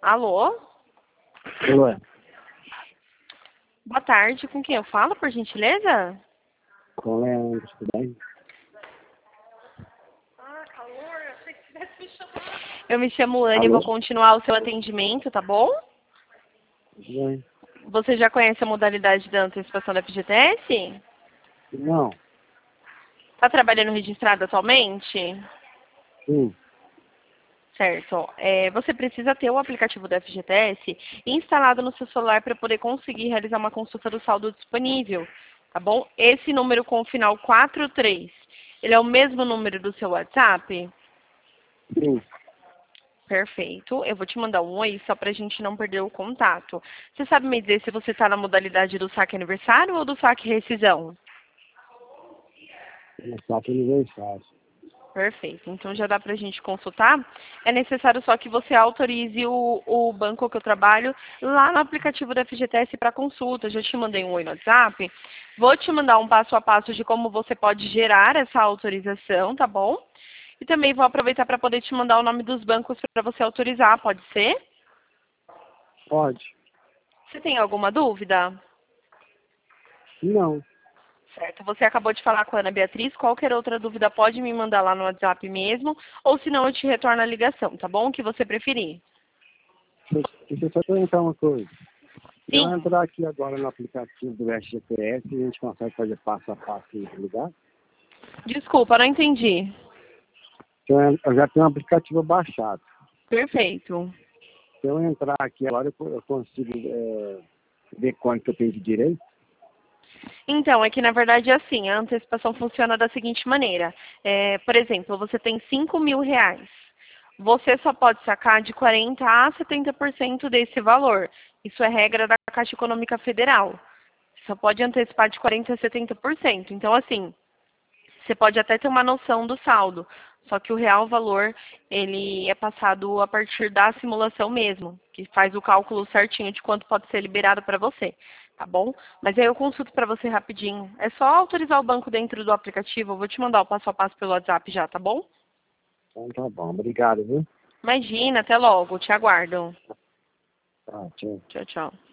Alô? Ué, Boa tarde, com quem eu falo, por gentileza? com Leandro, tudo bem? Eu me chamo Anne e Alô? vou continuar o seu atendimento, tá bom? Tudo bem? Você já conhece a modalidade da antecipação da FGTS? Não, Está trabalhando registrado atualmente? sim, Certo. Você precisa ter o aplicativo da FGTS instalado no seu celular para poder conseguir realizar uma consulta do saldo disponível, tá bom? Esse número com o final 43, ele é o mesmo número do seu WhatsApp? sim. Perfeito. Eu vou te mandar um oi só para a gente não perder o contato. Você sabe me dizer se você está na modalidade do saque aniversário ou do saque rescisão? No saque aniversário. Perfeito. Então já dá para a gente consultar. É necessário só que você autorize o banco que eu trabalho lá no aplicativo da FGTS para consulta. Já te mandei um oi no WhatsApp. Vou te mandar um passo a passo de como você pode gerar essa autorização, tá bom? E também vou aproveitar para poder te mandar o nome dos bancos para você autorizar, pode ser? Pode? Você tem alguma dúvida? Não. Certo. Você acabou de falar com a Ana Beatriz. Qualquer outra dúvida pode me mandar lá no WhatsApp mesmo, ou se não eu te retorno a ligação, tá bom? O que você preferir. Deixa eu só perguntar uma coisa. Se eu Sim. entrar aqui agora no aplicativo do SGPS, a gente consegue fazer passo a passo e ligar? Desculpa, não entendi. Eu já tenho um aplicativo baixado. Perfeito. Se eu entrar aqui agora, eu consigo ver quanto que eu tenho de direito? Então, é que na verdade é assim, a antecipação funciona da seguinte maneira. Por exemplo, você tem 5.000 reais. Você só pode sacar de 40% a 70% desse valor. Isso é regra da Caixa Econômica Federal. Só pode antecipar de 40% a 70%. Então, assim, você pode até ter uma noção do saldo, só que o real valor, ele é passado a partir da simulação mesmo, que faz o cálculo certinho de quanto pode ser liberado para você, tá bom? Mas aí eu consulto para você rapidinho. É só autorizar o banco dentro do aplicativo, eu vou te mandar o passo a passo pelo WhatsApp já, tá bom? Então tá bom. Obrigado, viu? Imagina, até logo, te aguardo. Tá, tchau. Tchau, tchau.